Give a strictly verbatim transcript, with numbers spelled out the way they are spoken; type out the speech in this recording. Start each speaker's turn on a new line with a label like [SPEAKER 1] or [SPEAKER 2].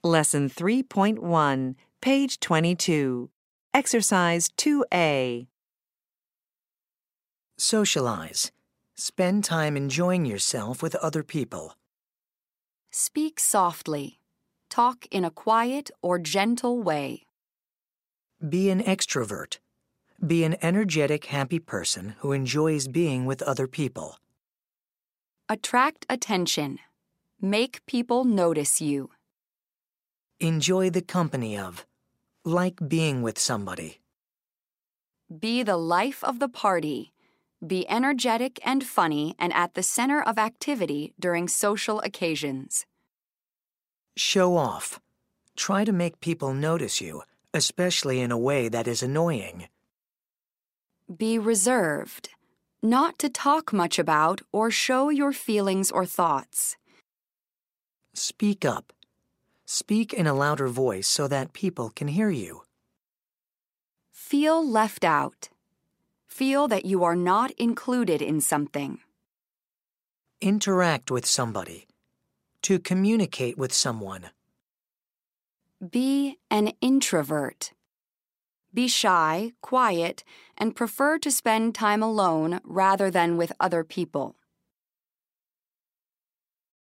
[SPEAKER 1] Lesson three point one, page twenty-two. Exercise two A.
[SPEAKER 2] Socialize. Spend time enjoying yourself with other people.
[SPEAKER 3] Speak softly. Talk in a quiet or gentle way.
[SPEAKER 2] Be an extrovert. Be an energetic, happy person who enjoys being with other people.
[SPEAKER 3] Attract attention. Make people notice you.
[SPEAKER 2] Enjoy the company of. Like being with somebody.
[SPEAKER 3] Be the life of the party. Be energetic and funny and at the center of activity during social occasions.
[SPEAKER 2] Show off. Try to make people notice you, especially in a way that is annoying.
[SPEAKER 3] Be reserved. Not to talk much about or show your feelings or thoughts.
[SPEAKER 2] Speak up. Speak in a louder voice so that people can hear you.
[SPEAKER 3] Feel left out. Feel that you are not included in something.
[SPEAKER 2] Interact with somebody. To communicate with someone.
[SPEAKER 3] Be an introvert. Be shy, quiet, and prefer to spend time alone rather than with other people.